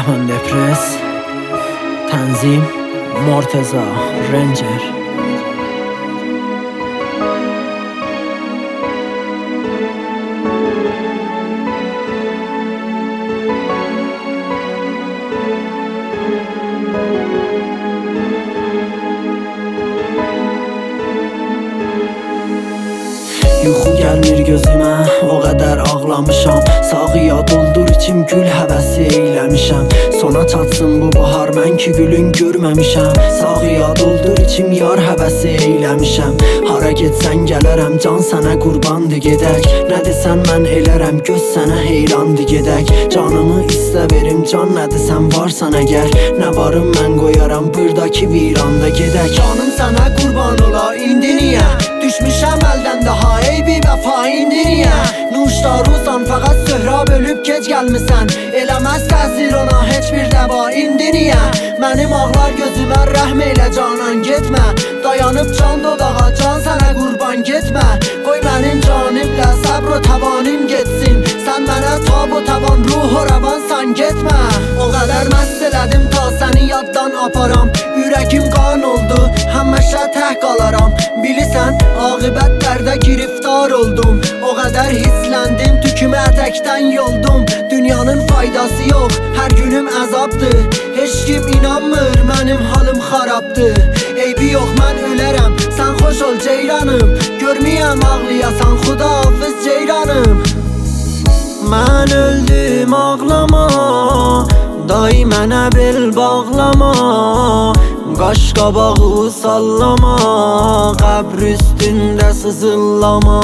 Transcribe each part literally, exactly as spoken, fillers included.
بهمن دپرس، تنظیم مرتضی رنجر. Yuxu gəlmir gözümə, o qədər ağlamışam. Sağıya doldur içim, gül həvəsi eyləmişəm. Sona çatsın bu bahar, mən ki gülün görməmişəm. Sağıya doldur içim, yar həvəsi eyləmişəm. Hara getsən gələrəm, can sənə qurbandı gedək. Nə desən mən elərəm, göz sənə heyrandı gedək. Canımı istə verim, can nə desən varsan əgər. Nə varım mən qoyaram, buradakı viranda gedək. Canım sənə qurban ola, indi niyə düşmüşəm əldən daha, ey bir vəfa indi niyə? Nuşdaruzsan, fəqət söhrab ölüb gec gəlmisən. Eləməz təsir ona heç bir dəva, indi niyə? Mənim ağlar gözümə rəhm elə canan, getmə. Dayanıb can dodağa, can sənə qurban getmə. Qoy mənim canimlə səbr o təvanim getsin. Sən mənə tab o təvan, ruh o rəvansan, getmə. O qədər məst elədim ta səni yaddan aparam. Ürəkim qan oldu, həməşə tək qalaram. Bilirsən, aqibət dərdə giriftar oldum. O qədər hisləndim, tükümü ətəkdən yoldum. Dünyanın faydası yox, hər günüm əzabdır. Heç kim inanmır, mənim halım xarabdır. Eybi yox, mən ölərəm, sən xoş ol ceyranım. Görməyəm ağlayasan, xudahafiz ceyranım. Mən öldüm ağlama, day mənə bel bağlama. Qaş qabağı sallama, qəbr üstündə sızıllama.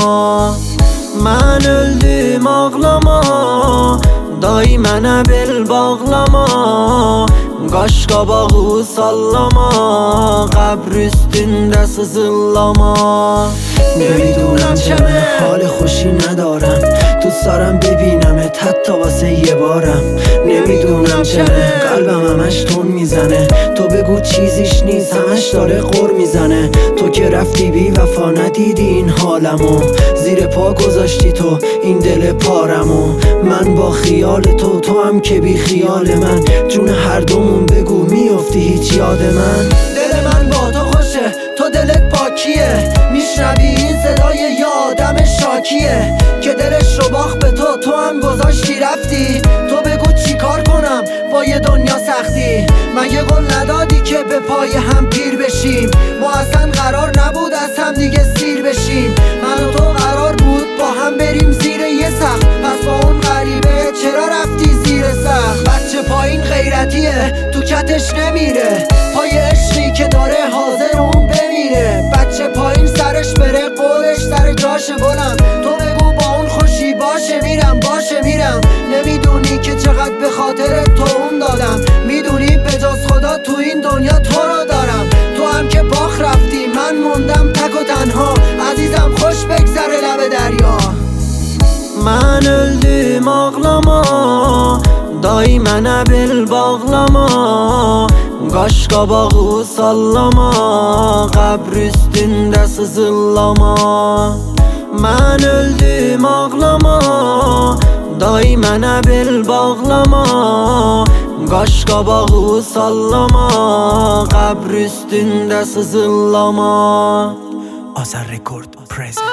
Mən öldüm ağlama, day mənə bel bağlama. Qaş qabağı sallama, qəbr üstündə sızıllama. نمیدونم چمه حال خوشی ندارم، دوست دارم ببینمت حتی واسه یه بارم. نمیدونم چمه قلبم همش تون میزنه، تو بگو چیزیش نیست همش داره غر میزنه. تو که رفتی بی وفا ندیدی این حالمو، زیر پا گذاشتی تو این دل پارمو. من با خیال تو، تو هم که بی خیال من. جون هر دومون بگو میافتی هیچ یاد من. دل من با تو خوشه، تو دلت پاکیه. میشنوی این صدای یه آدم شاکیه که دلش رو باخت به تو، تو هم گذاشتی رفتی. تو بگو چی کار کنم با یه دنیا سختی؟ مگه قول ندادی که به پای هم پیر بشیم؟ ما اصلا قرار نبود از هم دیگه سیر بشیم. من و تو قرار بود با هم بریم زیر یه سقف، پس با اون غریبه چرا رفتی زیر سقف؟ بچه پایین غیرتیه، تو کتش نمیره، پای عشقی که داره حاضر اون بمیره. بچه پایین سرش بره، قولش سر جاشه بلند. تو بگو با اون خوشی باشه میرم، باشه میرم. نمیدونی که چقدر به خاطر تو اون دادم. میدونی به جز خدا تو این دنیا تو رو دارم. تو هم که باخ رفتی، من موندم تک و تنها. عزیزم خوش بگذره لب دریا. من öldüm ağlama, day mənə bel bağlama. Qaş qabağı sallama, qəbr üstündə sızıllama. Mən öldüm ağlama, day mənə bel bağlama. Qaş qabağı sallama, qəbr üstündə sızıllama. Azər Rekord Present.